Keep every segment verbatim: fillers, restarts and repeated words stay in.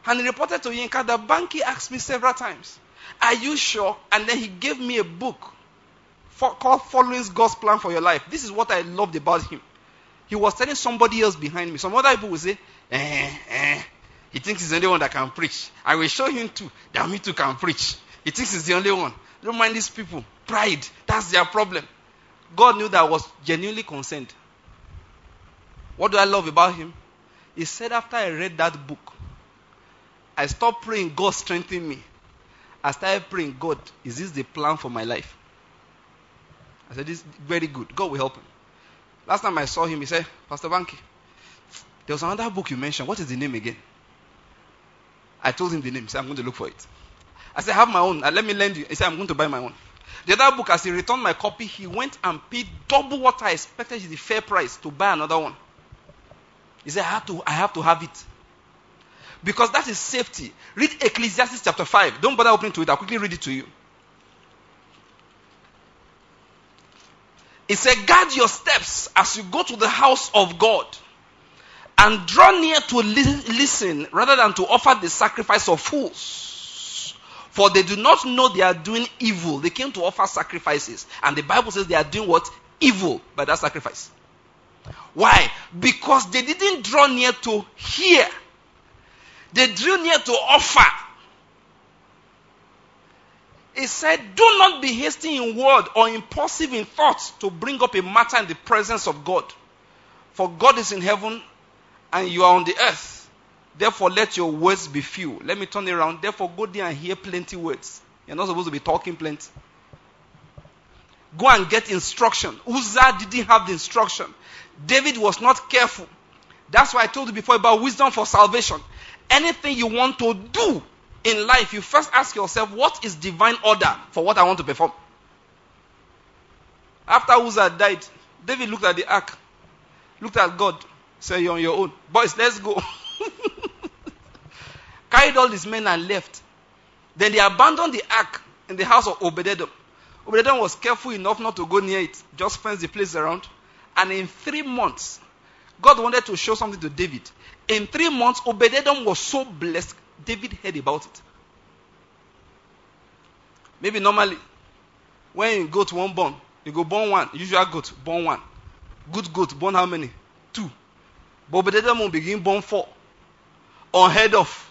And he reported to Yinka that Banky asked me several times, are you sure? And then he gave me a book for, called Following God's Plan for Your Life. This is what I loved about him. He was telling somebody else behind me. Some other people will say, eh, eh, he thinks he's the only one that can preach. I will show him too, that me too can preach. He thinks he's the only one. Don't mind these people. Pride, that's their problem. God knew that I was genuinely concerned. What do I love about him? He said after I read that book, I stopped praying, God strengthen me. I started praying, God, is this the plan for my life? I said, this is very good. God will help him. Last time I saw him, he said, Pastor Banky, there was another book you mentioned. What is the name again? I told him the name. He said, I'm going to look for it. I said, I have my own. Let me lend you. He said, I'm going to buy my own. The other book, as he returned my copy, he went and paid double what I expected is the fair price to buy another one. He said, I have to, I have to have it. Because that is safety. Read Ecclesiastes chapter five. Don't bother opening to it. I'll quickly read it to you. It said, guard your steps as you go to the house of God, and draw near to li- listen rather than to offer the sacrifice of fools. For they do not know they are doing evil. They came to offer sacrifices. And the Bible says they are doing what? Evil by that sacrifice. Why? Because they didn't draw near to hear. They drew near to offer. He said, do not be hasty in word or impulsive in thought to bring up a matter in the presence of God. For God is in heaven and you are on the earth. Therefore, let your words be few. Let me turn it around. Therefore, go there and hear plenty words. You're not supposed to be talking plenty. Go and get instruction. Uzzah didn't have the instruction. David was not careful. That's why I told you before about wisdom for salvation. Anything you want to do in life, you first ask yourself, what is divine order for what I want to perform? After Uzzah died, David looked at the ark, looked at God, said, you're on your own. Boys, let's go. Carried all his men and left. Then they abandoned the ark in the house of Obed-Edom. Obed-Edom was careful enough not to go near it, just fence the place around. And in three months, God wanted to show something to David. In three months, Obed-Edom was so blessed, David heard about it. Maybe normally, when you go to one born, you go born one, usual goat, born one. Good goat, born how many? Two. But Obed-Edom will begin born four. Unheard of.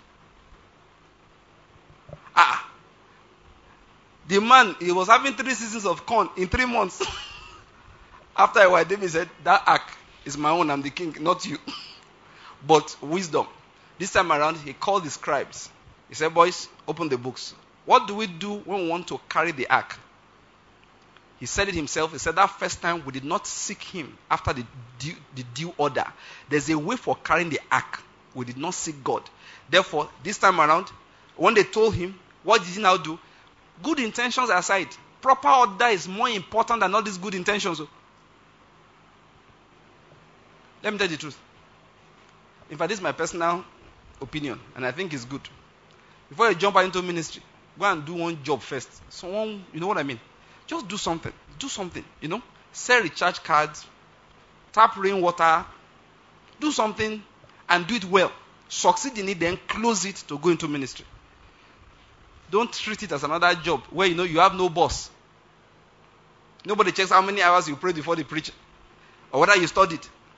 Ah. The man, he was having three seasons of corn in three months. After a while, David said, that ark is my own, I'm the king, not you. But wisdom. This time around, he called the scribes. He said, boys, open the books. What do we do when we want to carry the ark? He said it himself. He said that first time we did not seek him after the due, the due order. There's a way for carrying the ark. We did not seek God. Therefore, this time around, when they told him, what did he now do? Good intentions aside, proper order is more important than all these good intentions. Let me tell you the truth. In fact, this is my personal opinion, and I think it's good. Before you jump into ministry, go and do one job first. Someone, you know what I mean? Just do something. Do something, you know? Sell recharge cards, tap rainwater, do something, and do it well. Succeed in it, then close it to go into ministry. Don't treat it as another job where you know you have no boss. Nobody checks how many hours you prayed before the preacher, or whether you studied.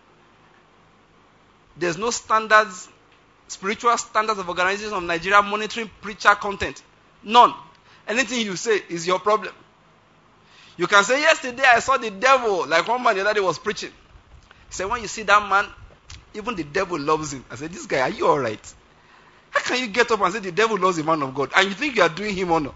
There's no standards, spiritual standards of organization of Nigeria monitoring preacher content. None. Anything you say is your problem. You can say, yesterday I saw the devil, like one man the other day was preaching. He said, when you see that man, even the devil loves him. I said, this guy, are you alright? How can you get up and say the devil loves the man of God, and you think you are doing him honor?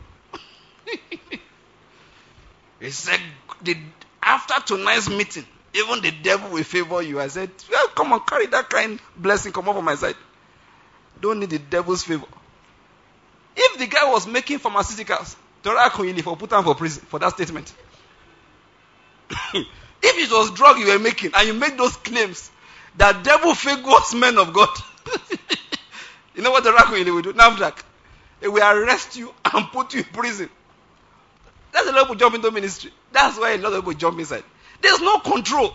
He said, the, after tonight's meeting, even the devil will favor you. I said, well, come on, carry that kind blessing, come up on my side. Don't need the devil's favor. If the guy was making pharmaceuticals, Torah Koyili for put him for prison for that statement. If it was drug you were making and you make those claims, that devil favors men of God. You know what Torah Koyili will do? NAFDAC. They will arrest you and put you in prison. That's a lot of people jump into ministry. That's why a lot of people jump inside. There's no control.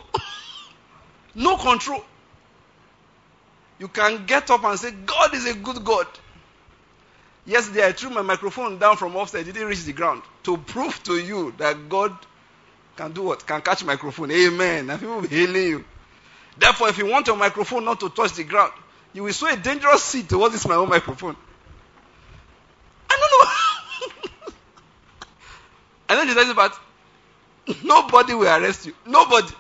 No control. You can get up and say, God is a good God. Yesterday I threw my microphone down from upstairs. It didn't reach the ground. To prove to you that God can do what? Can catch microphone. Amen. And people will be hailing you. Therefore, if you want your microphone not to touch the ground, you will sow a dangerous seed towards this my own microphone. I don't know. And then he says about nobody will arrest you. Nobody.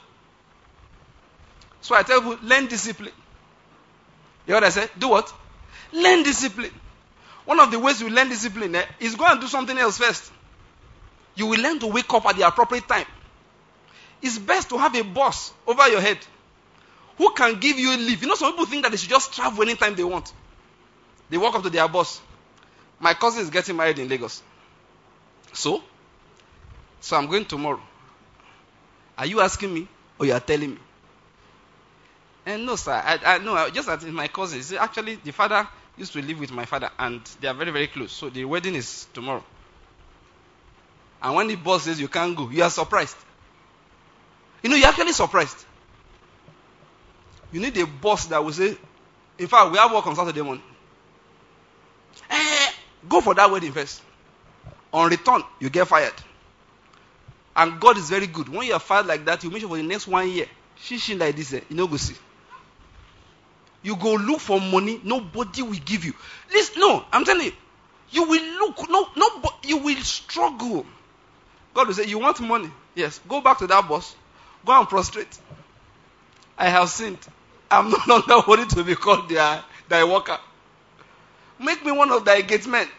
So I tell people, learn discipline. You know what I said? Do what? Learn discipline. One of the ways you learn discipline eh, is go and do something else first. You will learn to wake up at the appropriate time. It's best to have a boss over your head who can give you a leave. You know, some people think that they should just travel anytime they want. They walk up to their boss. My cousin is getting married in Lagos. So? So I'm going tomorrow. Are you asking me or you are telling me? And no, sir. I, I no, just as my cousin. See, actually, the father used to live with my father, and they are very, very close. So the wedding is tomorrow. And when the boss says you can't go, you are surprised. You know, you're actually surprised. You need a boss that will say, in fact, we have work on Saturday morning. Eh, go for that wedding first. On return, you get fired. And God is very good. When you are fired like that, you make sure for the next one year, she like this, eh, you know, go see. You go look for money, nobody will give you. Listen, no, I'm telling you, you will look, no, no, you will struggle. God will say, you want money? Yes, go back to that boss. Go and prostrate. I have sinned. I'm no longer worthy to be called thy, thy worker. Make me one of thy gate men.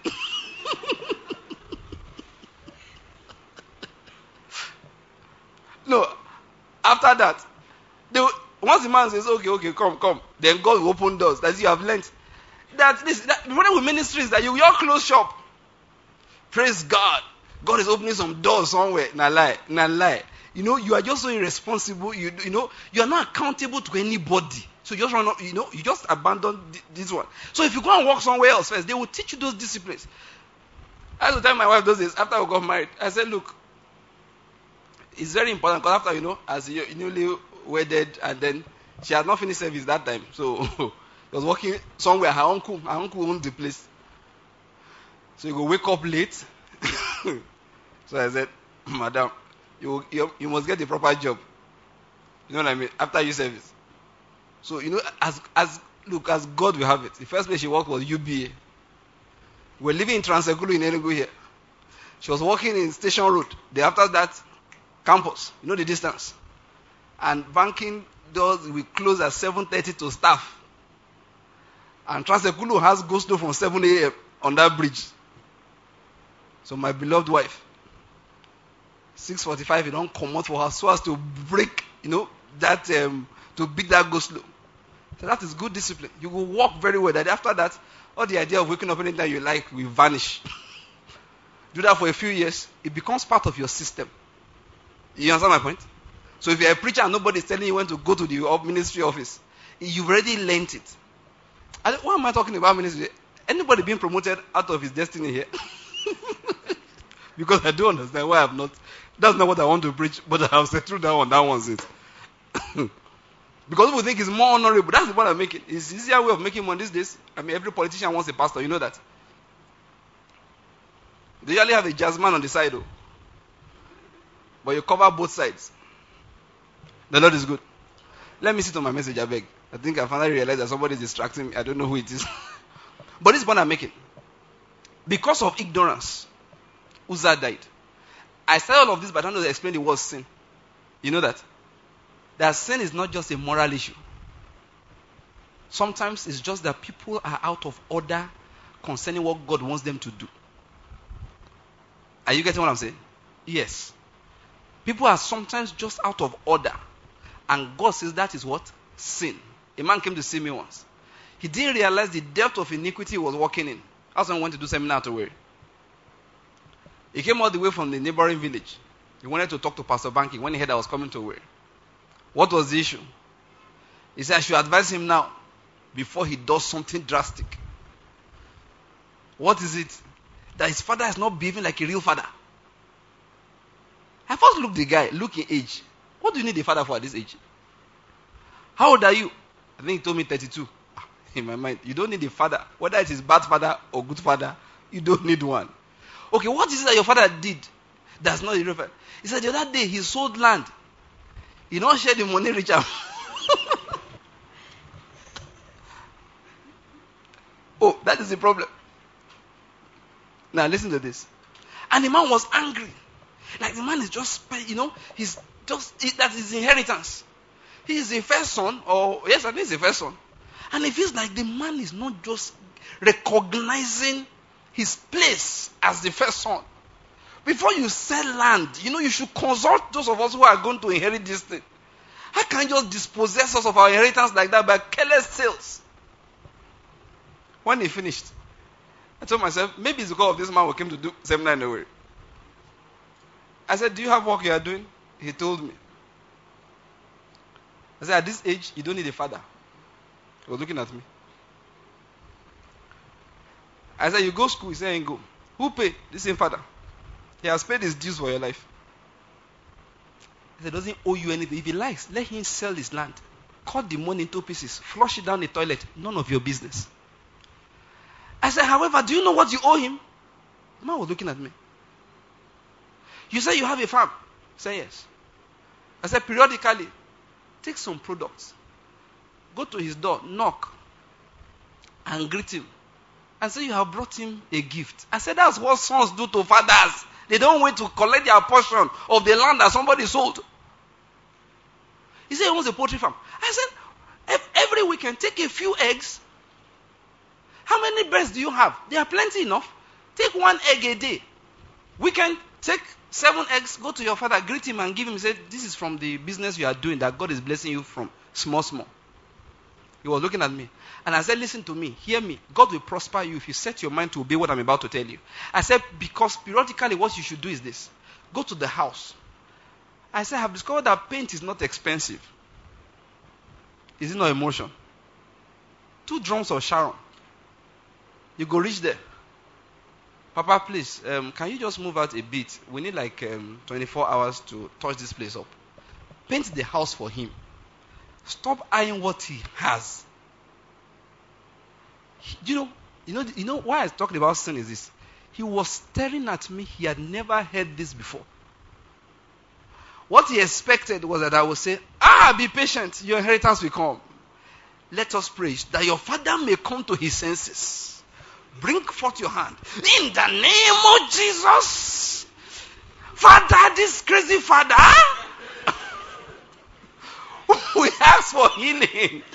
No, after that, they will, once the man says, okay, okay, come, come, then God will open doors. That's you have learned. That this, that, the problem with ministry is that you will close shop. Praise God. God is opening some doors somewhere. Nah lie, nah lie. You know, you are just so irresponsible. You, you know, you are not accountable to anybody. So you just run up, you know, you just abandon th- this one. So if you go and work somewhere else first, they will teach you those disciplines. I had to tell my wife those days after we got married. I said, look, it's very important because after, you know, as you newly wedded, and then she had not finished service that time. So she was working somewhere. Her uncle, her uncle owned the place. So you go wake up late. So I said, madam, you, you you must get the proper job. You know what I mean? After your service. So, you know, as as look, as God will have it. The first place she worked was U B A. We're living in Transekulu in Enugu here. She was working in Station Road. Then after that, campus. You know the distance. And banking doors will close at seven thirty to staff. And Transekulu has go slow from seven a.m. on that bridge. So my beloved wife, six forty-five, you don't come out for her so as to break, you know, that, um, to beat that go slow. So that is good discipline. You will walk very well. That after that, all the idea of waking up anytime you like will vanish. Do that for a few years, it becomes part of your system. You understand my point? So if you're a preacher and nobody is telling you when to go to the ministry office, you've already learned it. And why am I talking about ministry? Anybody being promoted out of his destiny here? Because I don't understand why I've not. That's not what I want to preach, but I have said through that one. That one's it. Because people think it's more honorable. That's the point I'm making. It's an easier way of making money these days. I mean, every politician wants a pastor. You know that. They usually have a jazzman on the side, though. But you cover both sides. The Lord is good. Let me sit on my message, I beg. I think I finally realized that somebody is distracting me. I don't know who it is. But this is what I'm making. Because of ignorance, Uzzah died. I said all of this, but I don't know to explain the word sin. You know that? That sin is not just a moral issue. Sometimes it's just that people are out of order concerning what God wants them to do. Are you getting what I'm saying? Yes. People are sometimes just out of order. And God says that is what? Sin. A man came to see me once. He didn't realize the depth of iniquity he was walking in. That's when he went to do seminar to Owerri. He came all the way from the neighboring village. He wanted to talk to Pastor Banky when he heard I was coming to Owerri. What was the issue? He said I should advise him now before he does something drastic. What is it? That his father is not behaving like a real father. I first looked the guy, look in age. What do you need a father for at this age? How old are you? I think he told me thirty-two. In my mind, you don't need a father. Whether it is bad father or good father, You don't need one. Okay, what is it that your father did that's not irrelevant? He said the other day he sold land. He don't share the money, Richard. Oh, that is the problem. Now listen to this. And the man was angry. Like the man is just, you know, he's just, he, that is inheritance. He is the first son, or yes, I think he's the first son. And it feels like the man is not just recognizing his place as the first son. Before you sell land, you know, you should consult those of us who are going to inherit this thing. How can you just dispossess us of our inheritance like that by careless sales? When he finished, I told myself, maybe it's because of this man who came to do seminar in a way. I said, do you have work you are doing? He told me. I said, at this age, you don't need a father. He was looking at me. I said, you go to school? He said, I ain't go. Who pay? The same father. He has paid his dues for your life. He said, doesn't owe you anything. If he likes, let him sell his land. Cut the money into pieces. Flush it down the toilet. None of your business. I said, however, do you know what you owe him? The man was looking at me. You say you have a farm. I said, yes. I said, periodically, take some products. Go to his door, knock, and greet him. And say you have brought him a gift. I said, that's what sons do to fathers. They don't wait to collect their portion of the land that somebody sold. He said he owns a poultry farm. I said, every weekend, take a few eggs. How many birds do you have? There are plenty enough. Take one egg a day. Weekend, take seven eggs, go to your father, greet him and give him, say, this is from the business you are doing that God is blessing you from. Small, small. He was looking at me. And I said, listen to me, hear me. God will prosper you if you set your mind to obey what I'm about to tell you. I said, because periodically what you should do is this. Go to the house. I said, I have discovered that paint is not expensive. Is it not emotion? Two drums of Sharon. You go reach there. Papa, please, um, can you just move out a bit? We need like um, twenty-four hours to touch this place up. Paint the house for him. Stop eyeing what he has. He, you know, you know, you know why I was talking about sin is this. He was staring at me. He had never heard this before. What he expected was that I would say, ah, be patient. Your inheritance will come. Let us pray that your father may come to his senses. Bring forth your hand. In the name of Jesus. Father, this crazy father. We ask for healing.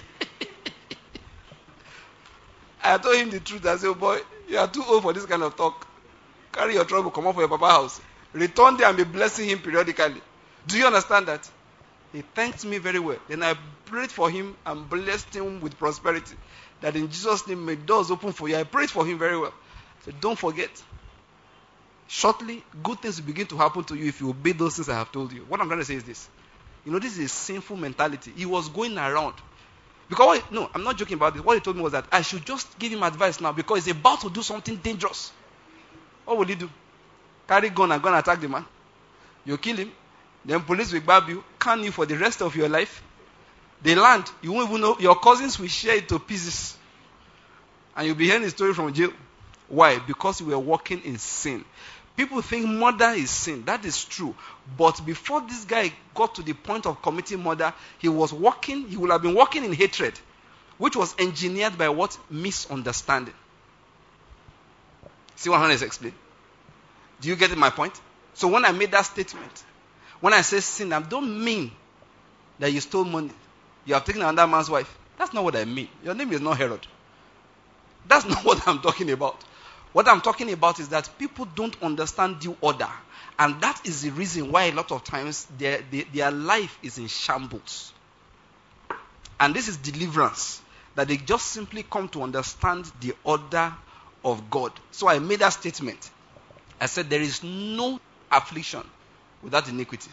I told him the truth. I said, oh boy, you are too old for this kind of talk. Carry your trouble, come up for your papa's house. Return there and be blessing him periodically. Do you understand that? He thanked me very well. Then I prayed for him and blessed him with prosperity. That in Jesus' name, may doors open for you. I prayed for him very well. I said, don't forget. Shortly, good things will begin to happen to you if you obey those things I have told you. What I'm trying to say is this. You know, this is a sinful mentality. He was going around. Because, what, no, I'm not joking about this. What he told me was that I should just give him advice now because he's about to do something dangerous. What will he do? Carry gun and go and attack the man. You kill him. Then police will grab you, can you for the rest of your life. The land, you won't even know. Your cousins will share it to pieces. And you'll be hearing the story from jail. Why? Because you were walking in sin. People think murder is sin. That is true. But before this guy got to the point of committing murder, he was walking, he would have been walking in hatred, which was engineered by what? Misunderstanding. See what I'm trying to explain? Do you get my point? So when I made that statement, when I say sin, I don't mean that you stole money. You have taken another man's wife. That's not what I mean. Your name is not Herod. That's not what I'm talking about. What I'm talking about is that people don't understand due order. And that is the reason why a lot of times their, their, their life is in shambles. And this is deliverance. That they just simply come to understand the order of God. So I made that statement. I said there is no affliction without iniquity.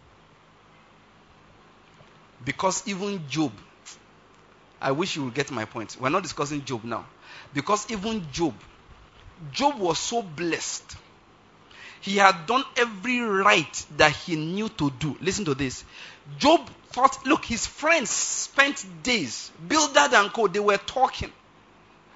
Because even Job, I wish you would get my point. We're not discussing Job now. Because even Job, Job was so blessed. He had done every right that he knew to do. Listen to this. Job thought, look, his friends spent days, Bildad and co, they were talking.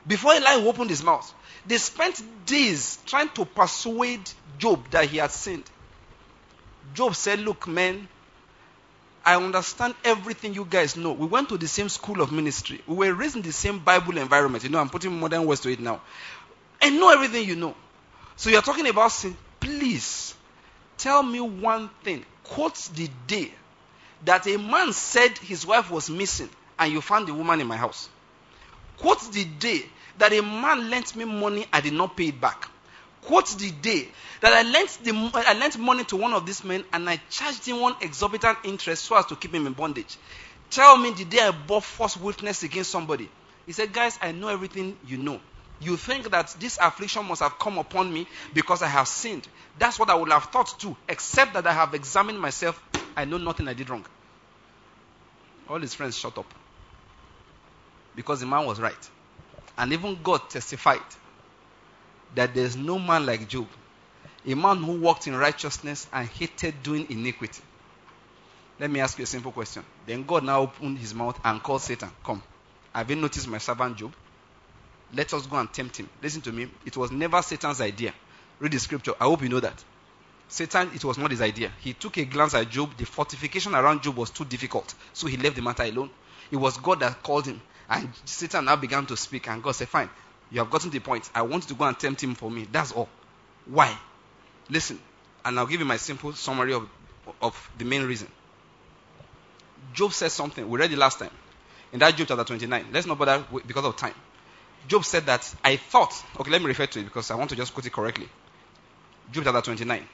Before Elihu opened his mouth, they spent days trying to persuade Job that he had sinned. Job said, look, man, I understand everything you guys know. We went to the same school of ministry. We were raised in the same Bible environment. You know, I'm putting modern words to it now. I know everything you know. So you're talking about sin. Please, tell me one thing. Quote the day that a man said his wife was missing and you found the woman in my house. Quote the day that a man lent me money, I did not pay it back. Quote the day that I lent the I lent money to one of these men and I charged him one exorbitant interest so as to keep him in bondage. Tell me the day I bore false witness against somebody. He said, guys, I know everything you know. You think that this affliction must have come upon me because I have sinned. That's what I would have thought too, except that I have examined myself. I know nothing I did wrong. All his friends shut up. Because the man was right. And even God testified that there's no man like Job. A man who walked in righteousness and hated doing iniquity. Let me ask you a simple question. Then God now opened his mouth and called Satan. Come. Have you noticed my servant Job? Let us go and tempt him. Listen to me. It was never Satan's idea. Read the scripture. I hope you know that. Satan, it was not his idea. He took a glance at Job. The fortification around Job was too difficult. So he left the matter alone. It was God that called him. And Satan now began to speak. And God said, fine, you have gotten to the point. I want you to go and tempt him for me. That's all. Why? Listen. And I'll give you my simple summary of, of the main reason. Job said something. We read it last time. In that Job chapter twenty-nine. Let's not bother because of time. Job said that I thought. Okay, let me refer to it because I want to just quote it correctly. Job chapter twenty-nine.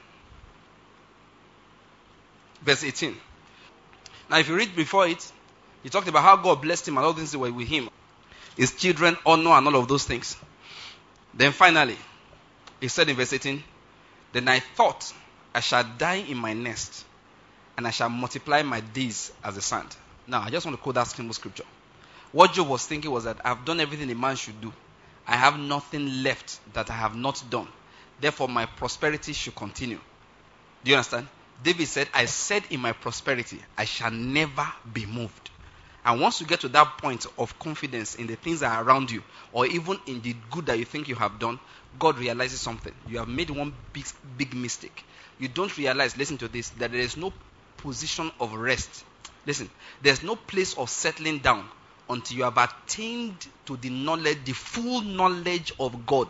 Verse eighteen. Now if you read before it, he talked about how God blessed him and all things were with him. His children, honor and all of those things. Then finally, he said in verse eighteen, then I thought I shall die in my nest and I shall multiply my days as the sand. Now I just want to quote that simple scripture. What Job was thinking was that I've done everything a man should do. I have nothing left that I have not done. Therefore my prosperity should continue. Do you understand? David said, I said in my prosperity, I shall never be moved. And once you get to that point of confidence in the things that are around you, or even in the good that you think you have done, God realizes something. You have made one big, big mistake. You don't realize, listen to this, that there is no position of rest. Listen, there's no place of settling down until you have attained to the knowledge, the full knowledge of God.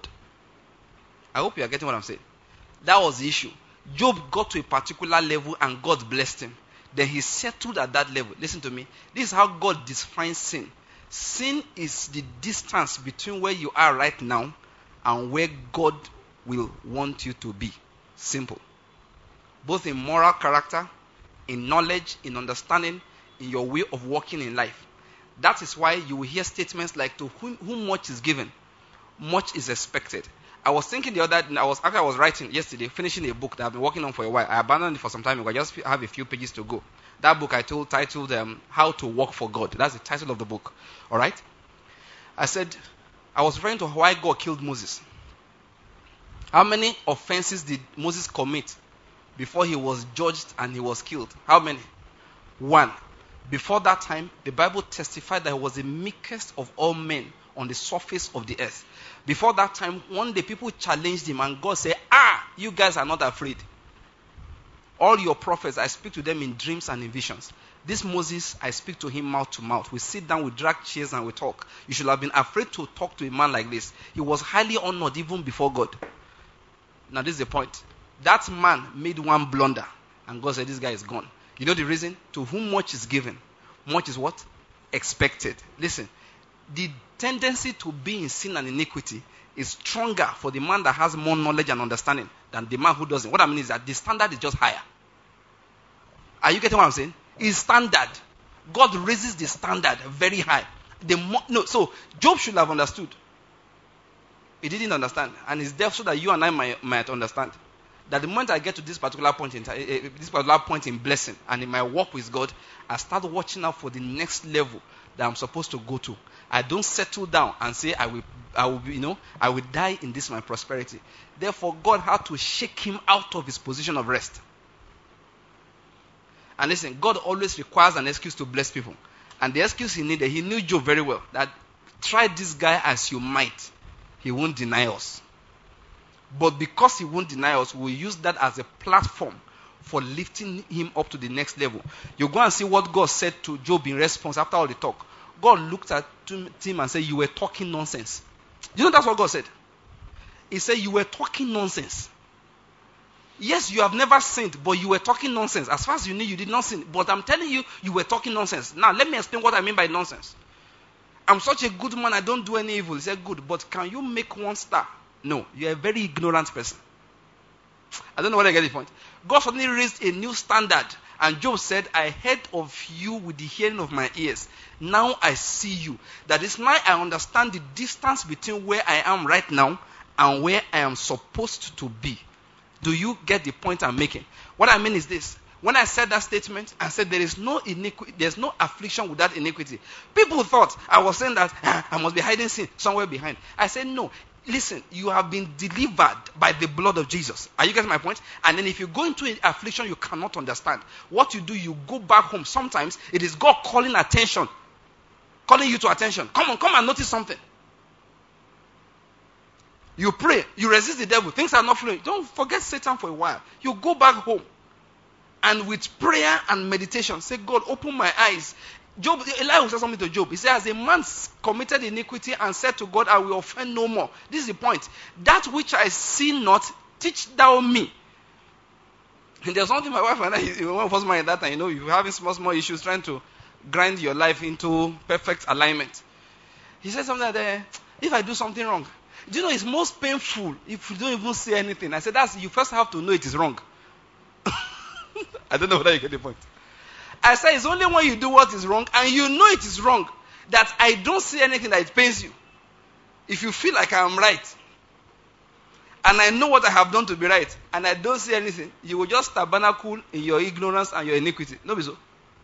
I hope you are getting what I'm saying. That was the issue. Job got to a particular level and God blessed him. Then he settled at that level. Listen to me. This is how God defines sin. Sin is the distance between where you are right now and where God will want you to be. Simple. Both in moral character, in knowledge, in understanding, in your way of walking in life. That is why you will hear statements like, to whom, whom much is given, much is expected. I was thinking the other day, I was after I was writing yesterday, finishing a book that I've been working on for a while. I abandoned it for some time ago. I just have a few pages to go. That book I told titled um, How to Work for God. That's the title of the book. All right? I said, I was referring to why God killed Moses. How many offenses did Moses commit before he was judged and he was killed? How many? One. Before that time, the Bible testified that he was the meekest of all men on the surface of the earth. Before that time, one day people challenged him and God said, ah, you guys are not afraid. All your prophets, I speak to them in dreams and in visions. This Moses, I speak to him mouth to mouth. We sit down, we drag chairs and we talk. You should have been afraid to talk to a man like this. He was highly honored even before God. Now this is the point. That man made one blunder and God said, this guy is gone. You know the reason? To whom much is given, much is what? Expected. Listen, the tendency to be in sin and iniquity is stronger for the man that has more knowledge and understanding than the man who doesn't. What I mean is that the standard is just higher. Are you getting what I'm saying? It's standard. God raises the standard very high. The mo- no, so Job should have understood. He didn't understand, and it's there so that you and I might, might understand. That the moment I get to this particular point in uh, this particular point in blessing and in my walk with God, I start watching out for the next level that I'm supposed to go to. I don't settle down and say I will, I will, be, you know, I will die in this my prosperity. Therefore, God had to shake him out of his position of rest. And listen, God always requires an excuse to bless people. And the excuse he needed, he knew Job very well. That try this guy as you might, he won't deny us. But because he won't deny us, we'll use that as a platform for lifting him up to the next level. You go and see what God said to Job in response after all the talk. God looked at him and said, you were talking nonsense. You know that's what God said? He said, you were talking nonsense. Yes, you have never sinned, but you were talking nonsense. As far as you knew, you did not sin. But I'm telling you, you were talking nonsense. Now, let me explain what I mean by nonsense. I'm such a good man, I don't do any evil. He said, good, but can you make one star? No, you're a very ignorant person. I don't know whether I get the point. God suddenly raised a new standard. And Job said, I heard of you with the hearing of my ears. Now I see you. That is now I understand the distance between where I am right now and where I am supposed to be. Do you get the point I'm making? What I mean is this. When I said that statement, I said there is no iniquity, there's no affliction without iniquity. People thought I was saying that ah, I must be hiding sin somewhere behind. I said no. Listen, you have been delivered by the blood of Jesus. Are you getting my point? And then if you go into an affliction you cannot understand, what you do, you go back home. Sometimes it is God calling attention, calling you to attention. Come on, come and notice something. You pray, you resist the devil, things are not flowing. Don't forget Satan for a while. You go back home. And with prayer and meditation, say, God, open my eyes. Job, Elihu said something to Job. He said, as a man committed iniquity and said to God, I will offend no more. This is the point. That which I see not, teach thou me. And there's something my wife and I, one of us at that time, you know, you're having small, small issues trying to grind your life into perfect alignment. He said something like that, if I do something wrong, do you know it's most painful if you don't even say anything? I said, that's, you first have to know it is wrong. I don't know whether you get the point. I said, it's only when you do what is wrong and you know it is wrong that I don't see anything that it pains you. If you feel like I am right and I know what I have done to be right and I don't see anything, you will just tabernacle in your ignorance and your iniquity. No be so.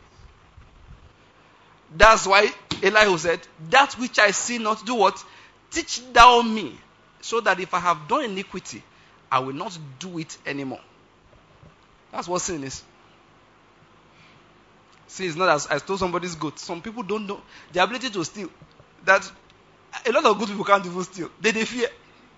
That's why Elihu said, that which I see not, do what? Teach thou me, so that if I have done iniquity, I will not do it anymore. That's what sin is. Sin is not as I stole somebody's goat. Some people don't know the ability to steal. That a lot of good people can't even steal. They, they fear.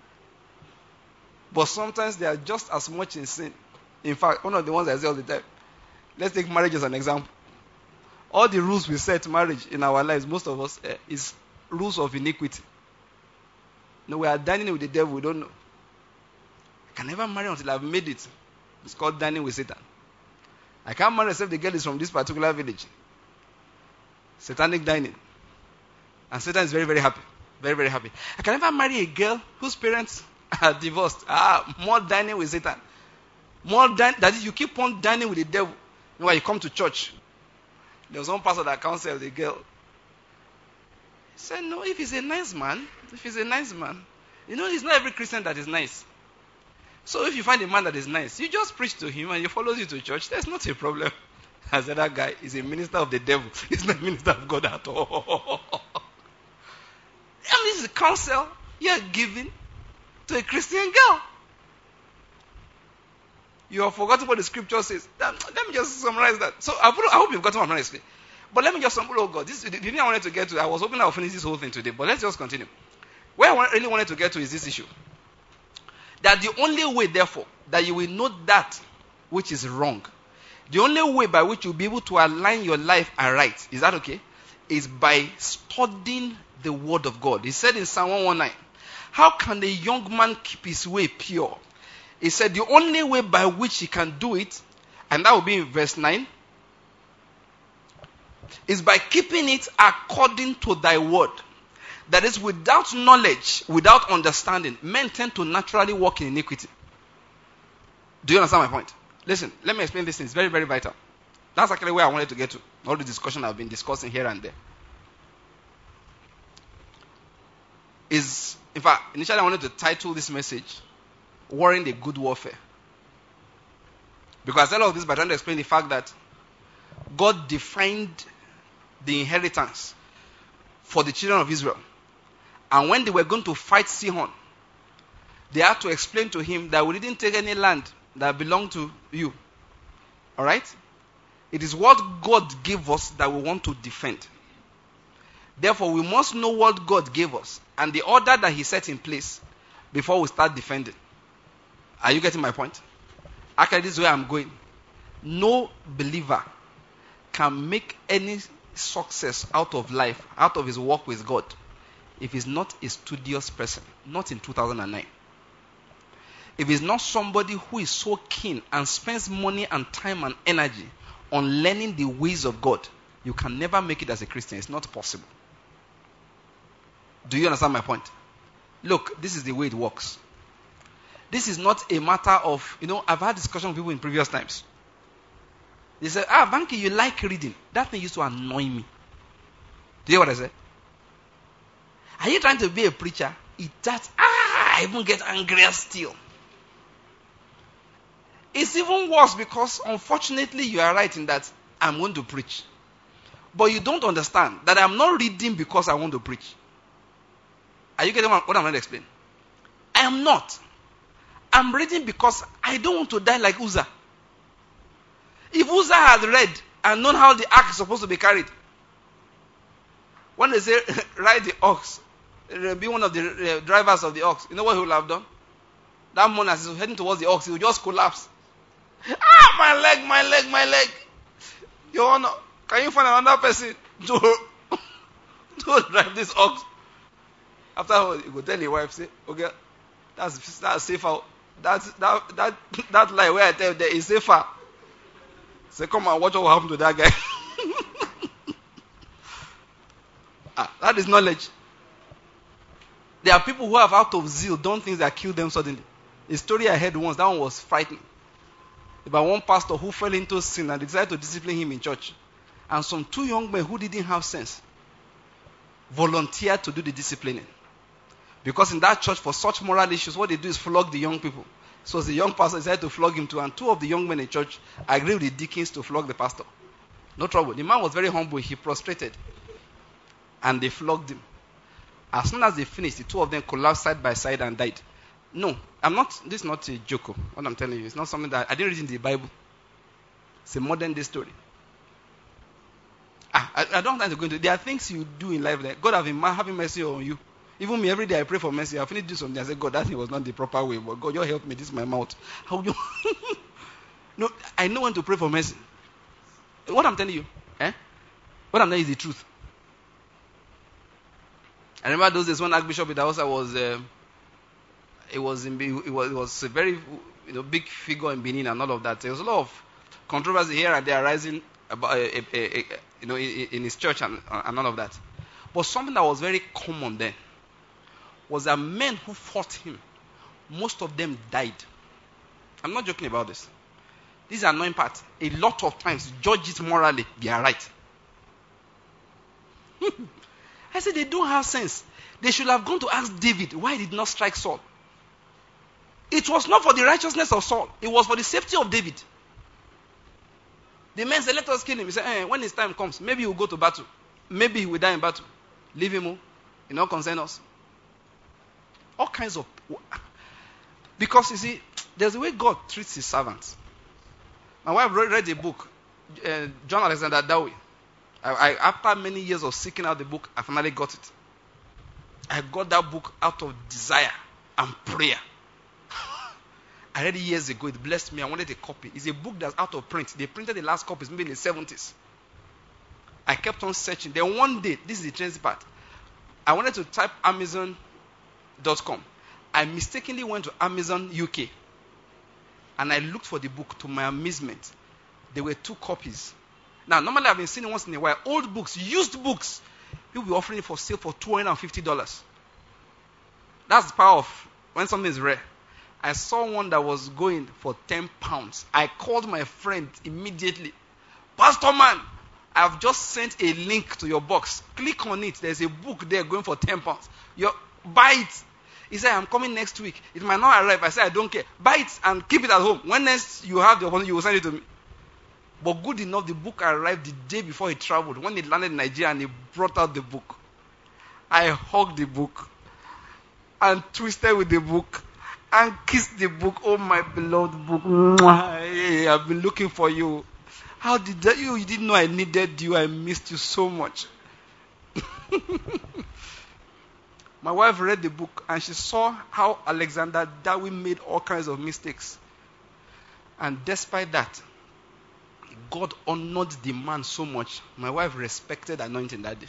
But sometimes they are just as much in sin. In fact, one of the ones I say all the time. Let's take marriage as an example. All the rules we set marriage in our lives, most of us, uh, is rules of iniquity. No, we are dining with the devil, we don't know. I can never marry until I've made it. It's called dining with Satan. I can't marry except the girl is from this particular village. Satanic dining. And Satan is very, very happy. Very, very happy. I can never marry a girl whose parents are divorced. Ah, more dining with Satan. More din- that is, you keep on dining with the devil. You know, when you come to church, there was one pastor that counseled the girl. He said, no, if he's a nice man, if he's a nice man, you know, it's not every Christian that is nice. So if you find a man that is nice, you just preach to him and he follows you to church. There's not a problem. I said, that guy is a minister of the devil. He's not a minister of God at all. I mean, this is counsel you're giving to a Christian girl. You have forgotten what the scripture says. Let me just summarize that. So I hope you've gotten what I'm trying to explain. But let me just summarize. Oh God, this is the thing I wanted to get to. I was hoping I would finish this whole thing today. But let's just continue. Where I really wanted to get to is this issue. That the only way, therefore, that you will know that which is wrong, the only way by which you'll be able to align your life aright, is that okay? Is by studying the word of God. He said in Psalm one nineteen, how can a young man keep his way pure? He said the only way by which he can do it, and that will be in verse nine, is by keeping it according to thy word. That is, without knowledge, without understanding, men tend to naturally walk in iniquity. Do you understand my point? Listen, let me explain this thing. It's very, very vital. That's actually where I wanted to get to. All the discussion I've been discussing here and there. Is, in fact, initially I wanted to title this message, Warring the Good Warfare. Because I said all of this by trying to explain the fact that God defined the inheritance for the children of Israel. And when they were going to fight Sihon, they had to explain to him that we didn't take any land that belonged to you. Alright? It is what God gave us that we want to defend. Therefore, we must know what God gave us and the order that He set in place before we start defending. Are you getting my point? Actually, this is where I'm going. No believer can make any success out of life, out of his walk with God, if he's not a studious person. Not in two thousand nine. If he's not somebody who is so keen and spends money and time and energy on learning the ways of God, you can never make it as a Christian. It's not possible. Do you understand my point? Look, this is the way it works. This is not a matter of, you know, I've had discussion with people in previous times. They said, ah, Banky, you like reading. That thing used to annoy me. Do you hear what I said? Are you trying to be a preacher? It that, ah, I even get angrier still. It's even worse because, unfortunately, you are right in that I'm going to preach. But you don't understand that I'm not reading because I want to preach. Are you getting what I'm trying to explain? I am not. I'm reading because I don't want to die like Uzzah. If Uzzah had read and known how the ark is supposed to be carried, when they say ride the ox, be one of the uh, drivers of the ox, you know what he would have done? That man, as he's heading towards the ox, he would just collapse. Ah, my leg, my leg, my leg. Your Honor, can you find another person to, to drive this ox? After you go tell your wife, say, okay, that's that's safer. That's that that that lie where I tell you there is safer. Say, come and watch what will happen to that guy. ah, that is knowledge. There are people who have, out of zeal, done things that kill them suddenly. A story I heard once, that one was frightening. About one pastor who fell into sin and decided to discipline him in church. And some two young men who didn't have sense volunteered to do the disciplining. Because in that church, for such moral issues, what they do is flog the young people. So the young pastor decided to flog him too, and two of the young men in church agreed with the deacons to flog the pastor. No trouble. The man was very humble. He prostrated. And they flogged him. As soon as they finished, the two of them collapsed side by side and died. No, I'm not, this is not a joke. What I'm telling you, it's not something that I didn't read in the Bible. It's a modern day story. Ah, I, I don't have time to go into it. There are things you do in life that God have been having mercy on you. Even me, every day I pray for mercy. I finish doing something. I say, God, that thing was not the proper way. But God, you help me. This is my mouth. How you? No, I know when to pray for mercy. What I'm telling you, eh? What I'm telling you is the truth. I remember those days when Archbishop Idahosa was, uh, it was in, it was, it was a very, you know, big figure in Benin and all of that. There was a lot of controversy here and there arising about, uh, uh, uh, you know, in, in his church and, and all of that. But something that was very common then was that men who fought him, most of them died. I'm not joking about this. This is an annoying part. A lot of times, judge it morally, they are right. I said they don't have sense. They should have gone to ask David why he did not strike Saul. It was not for the righteousness of Saul. It was for the safety of David. The men said, let us kill him. He said, eh, when his time comes, maybe he will go to battle. Maybe he will die in battle. Leave him. It not concern us. All kinds of... Because, you see, there's a way God treats his servants. My wife read a book, uh, John Alexander Dowie. I, I, after many years of seeking out the book, I finally got it. I got that book out of desire and prayer. I read it years ago. It blessed me. I wanted a copy. It's a book that's out of print. They printed the last copies maybe in the seventies. I kept on searching. Then one day, this is the crazy part. I wanted to type Amazon dot com. I mistakenly went to Amazon U K. And I looked for the book. To my amazement, there were two copies. Now, normally I've been seeing it once in a while. Old books, used books, people will be offering it for sale for two hundred fifty dollars. That's the power of when something is rare. I saw one that was going for ten pounds. I called my friend immediately. Pastor man, I've just sent a link to your box. Click on it. There's a book there going for ten pounds. You buy it. He said, I'm coming next week. It might not arrive. I said, I don't care. Buy it and keep it at home. When next you have the opportunity, you will send it to me. But good enough, the book arrived the day before he traveled. When he landed in Nigeria and he brought out the book, I hugged the book and twisted with the book and kissed the book. Oh, my beloved book. Hey, I've been looking for you. How did that, you, you didn't know I needed you. I missed you so much. My wife read the book and she saw how Alexander Darwin made all kinds of mistakes. And despite that, God honored the man so much. My wife respected anointing that day.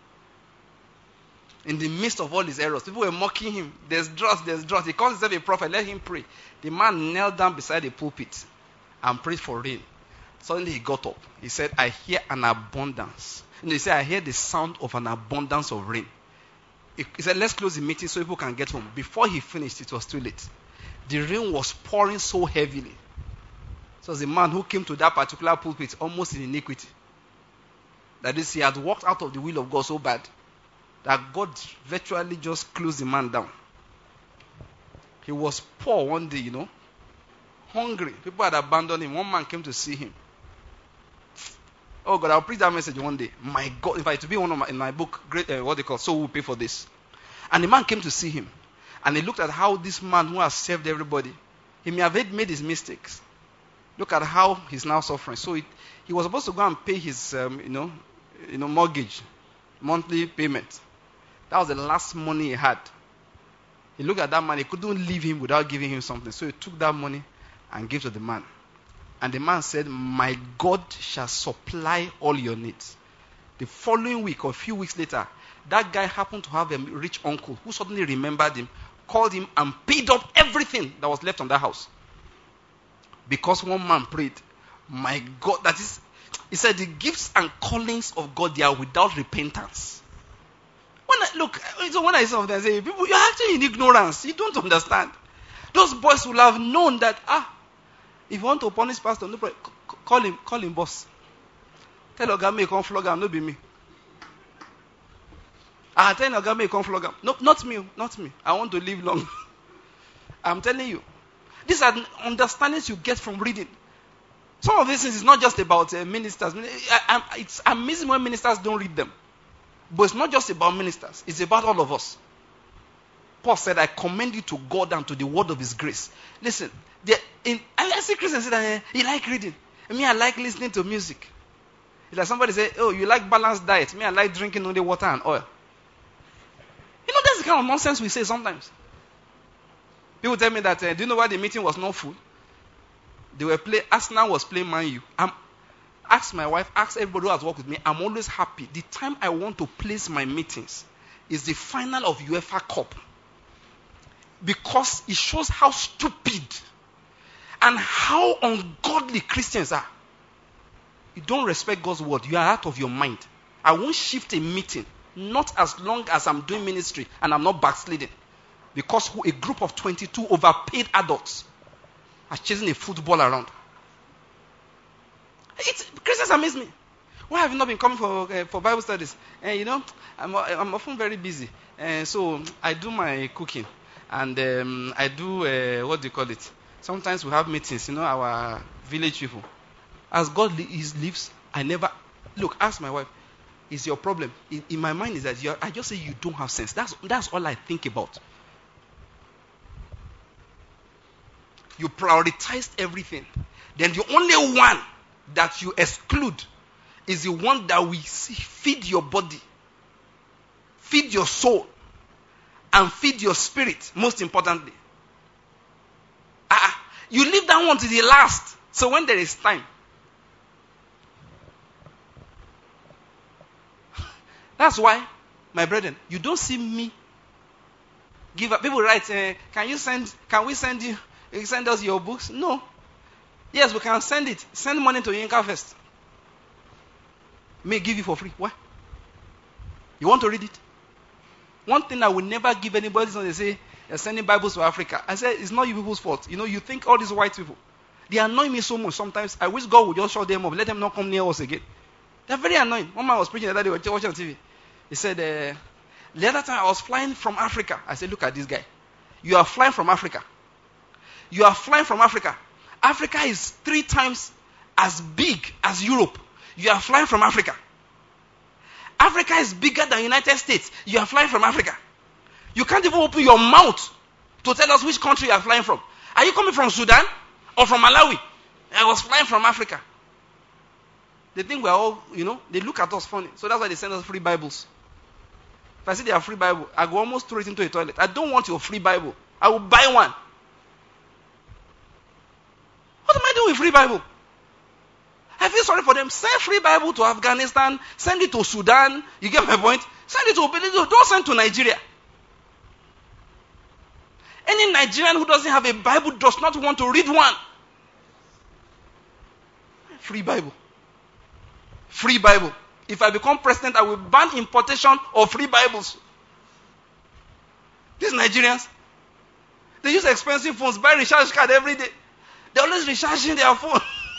In the midst of all his errors, people were mocking him. There's drought, there's drought. He calls himself a prophet, let him pray. The man knelt down beside the pulpit and prayed for rain. Suddenly he got up. He said, I hear an abundance. And he said, I hear the sound of an abundance of rain. He said, let's close the meeting so people can get home. Before he finished, it was too late. The rain was pouring so heavily. So the man who came to that particular pulpit almost in iniquity. That is, he had walked out of the will of God so bad that God virtually just closed the man down. He was poor one day, you know, hungry. People had abandoned him. One man came to see him. Oh God, I'll preach that message one day. My God, if I to be one of my in my book, great, uh, what they call, so we'll pay for this. And the man came to see him, and he looked at how this man who has served everybody, he may have made his mistakes. Look at how he's now suffering. So it, he was supposed to go and pay his, um, you know, you know, mortgage, monthly payment. That was the last money he had. He looked at that man. He couldn't leave him without giving him something. So he took that money and gave to the man. And the man said, my God shall supply all your needs. The following week or a few weeks later, that guy happened to have a rich uncle who suddenly remembered him, called him, and paid up everything that was left on that house. Because one man prayed, my God, that is, he said, the gifts and callings of God, they are without repentance. When I look, so when I sometimes say, people, you're actually in ignorance. You don't understand. Those boys will have known that, ah, if you want to punish pastor, no problem. Call him, call him boss. Tell Ogame, come flog him, no be me. I tell Ogame, come flog him. No, not me, not me. I want to live long. I'm telling you. These are understandings you get from reading. Some of these things is not just about uh, ministers. I, I, it's amazing when ministers don't read them. But it's not just about ministers. It's about all of us. Paul said, I commend you to God and to the word of his grace. Listen, in, I see Christians say that eh, you like reading. And me, I like listening to music. It's like somebody say, oh, you like balanced diet. Me, I like drinking only water and oil. You know, that's the kind of nonsense we say sometimes. People tell me that, uh, do you know why the meeting was not full? They were playing, Arsenal was playing Man U. I'm, ask my wife, ask everybody who has worked with me, I'm always happy. The time I want to place my meetings is the final of UEFA Cup. Because it shows how stupid and how ungodly Christians are. You don't respect God's word. You are out of your mind. I won't shift a meeting, not as long as I'm doing ministry and I'm not backsliding. Because a group of twenty-two overpaid adults are chasing a football around. It's, Christians amaze me. Why have you not been coming for uh, for Bible studies? And uh, you know, I'm I'm often very busy, and uh, so I do my cooking, and um, I do uh, what do you call it? Sometimes we have meetings. You know, our village people. As God li- lives, I never look. Ask my wife. Is your problem in, in my mind is that you I just say you don't have sense. That's that's all I think about. You prioritized everything. Then the only one that you exclude is the one that will feed your body, feed your soul, and feed your spirit, most importantly. Uh, you leave that one to the last. So when there is time. That's why, my brethren, you don't see me give up. People write, uh, can you send, can we send you, you send us your books? No. Yes, we can send it. Send money to Yinka first. May give you for free. Why? You want to read it? One thing I will never give anybody is when they say, they're sending Bibles to Africa. I say, it's not you people's fault. You know, you think all these white people, they annoy me so much sometimes. I wish God would just shut them up. Let them not come near us again. They're very annoying. One man was preaching the other day, watching on T V. He said, uh, the other time I was flying from Africa. I said, look at this guy. You are flying from Africa. You are flying from Africa. Africa is three times as big as Europe. You are flying from Africa. Africa is bigger than United States. You are flying from Africa. You can't even open your mouth to tell us which country you are flying from. Are you coming from Sudan or from Malawi? I was flying from Africa. They think we're all, you know, they look at us funny. So that's why they send us free Bibles. If I see they have free Bible, I go almost throw it into a toilet. I don't want your free Bible. I will buy one. What am I doing with free Bible? I feel sorry for them. Send free Bible to Afghanistan. Send it to Sudan. You get my point? Send it to Obelido. Don't send to Nigeria. Any Nigerian who doesn't have a Bible does not want to read one. Free Bible. Free Bible. If I become president, I will ban importation of free Bibles. These Nigerians, they use expensive phones, buy recharge card every day. They're always recharging their phone.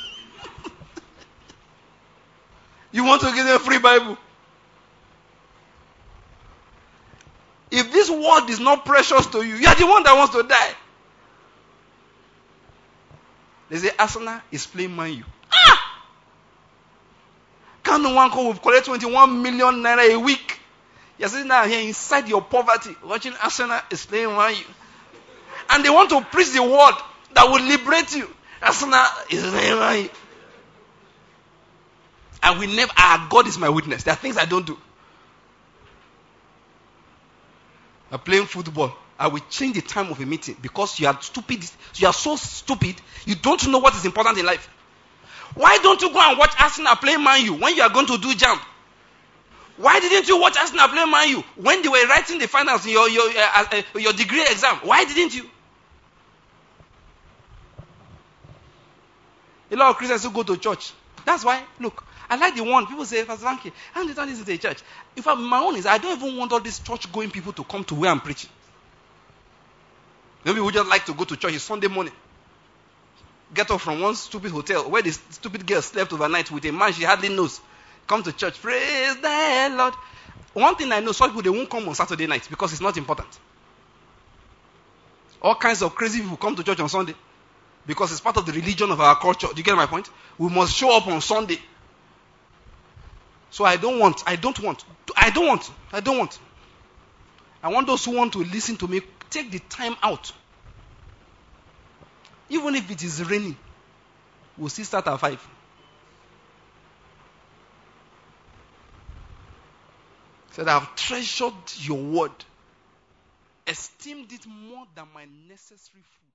You want to give them a free Bible? If this world is not precious to you, you are the one that wants to die. They say Arsenal is playing Man U. Ah! Can no one come with collect twenty-one million naira a week? You're sitting down here inside your poverty, watching Arsenal is playing Man U. And they want to preach the word that will liberate you. Arsenal is playing Man U. And we never, ah, God is my witness. There are things I don't do. I'm playing football. I will change the time of a meeting because you are stupid. You are so stupid. You don't know what is important in life. Why don't you go and watch Arsenal play Man U when you are going to do jump? Why didn't you watch Arsenal play Man U when they were writing the finals in your your uh, uh, your degree exam? Why didn't you? A lot of Christians who go to church. That's why. Look, I like the one people say, Pastor Vanke, I don't turn this into a church. In fact, my own is I don't even want all these church-going people to come to where I'm preaching. Maybe we just like to go to church. It's Sunday morning. Get up from one stupid hotel where the stupid girl slept overnight with a man she hardly knows. Come to church. Praise the Lord. One thing I know, some people, they won't come on Saturday night because it's not important. All kinds of crazy people come to church on Sunday because it's part of the religion of our culture. Do you get my point? We must show up on Sunday. So I don't want, I don't want, I don't want, I don't want. I want those who want to listen to me, take the time out. Even if it is raining, we'll still start at five. Said, I have treasured your word, esteemed it more than my necessary food.